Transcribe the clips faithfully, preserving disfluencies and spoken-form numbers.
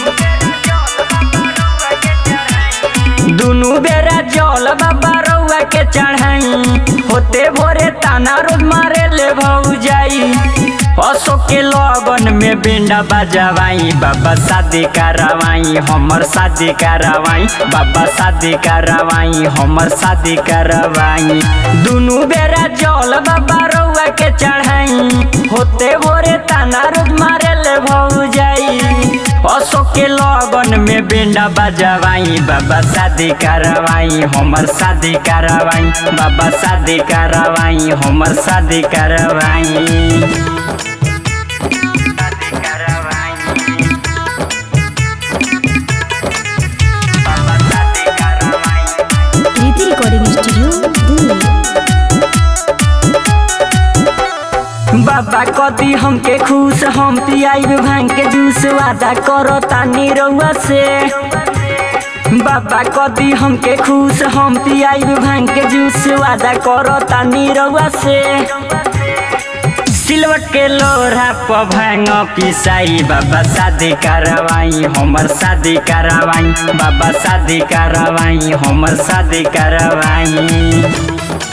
दुनु बेरा जल बाबा रउआ के चढ़ाई होते भोरे ताना रोज मारे ले भौजाई। अशोक के लगन में बेंडा बजवाई बाबा शादी करवाई हमर शादी करवाई बाबा शादी करवाई हमर शादी करवाई। दुनु बेरा जल बाबा रउआ के चढ़ाई होते भोरे ताना रोज मारे ले भौजाई। अशोक के लगन में बेंडा बजवाई बाबा शादी करवाई हमर शादी करवाई बाबा शादी करवाई हमर शादी करवाई। Recording studio Delhi. बाबा कदी हमके खुश हम पियाई भांग के जूस वादा करो तानी रउआ से। बाबा कदी हमके खुश हम पियाई भांग के जूस वादा करो तानी रउआ से। सिलवट के लोरा पर भांग पिसाई बाबा शादी करवाई हमर शादी करवाई बाबा शादी करवाई हमर शादी करवाई।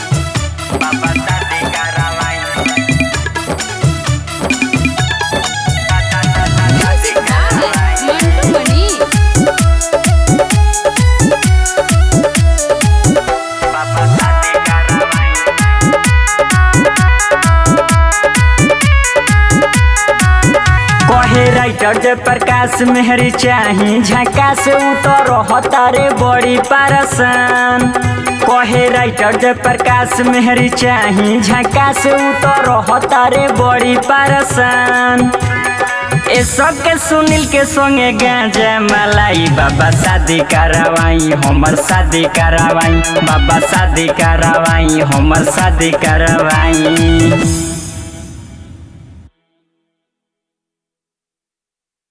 राइटर जय प्रकाश मेहरी चाही झका से उतर हतारे बड़ी पारसान। कहे राइटर जय प्रकाश मेहरी चाही झका से उतर हतारे बड़ी पारसान। ए सब के सुनील के संगे गांजा मलाई बाबा शादी करवाई हमर शादी करवाई बाबा शादी करवाई हमर शादी करवाई।